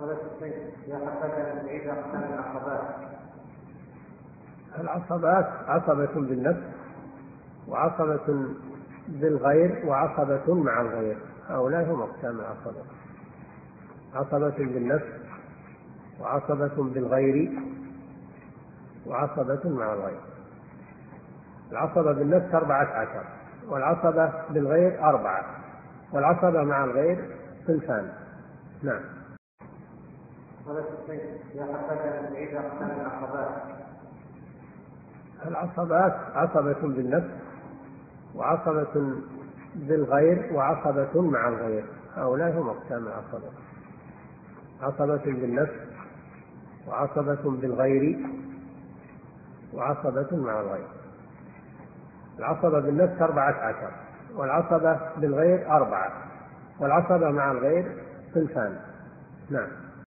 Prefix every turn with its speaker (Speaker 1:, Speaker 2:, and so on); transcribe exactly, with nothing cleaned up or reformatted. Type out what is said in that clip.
Speaker 1: العصبات عصبة بالنفس وعصبة بالغير وعصبة مع الغير، هؤلاء هم أقسام العصبة: عصبة بالنفس وعصبة بالغير وعصبة مع الغير. العصبة بالنفس أربعة عشر، والعصبة بالغير أربعة، والعصبة مع الغير صنفان. نعم. العصبات عصبة بالنفس وعصبة بالغير وعصبة مع الغير، هؤلاء هم أقسام العصبة: عصبة بالنفس وعصبة بالغير وعصبة مع الغير. العصبة بالنفس أربعة عشر، والعصبة بالغير أربعة، والعصبة مع الغير صنفان. نعم.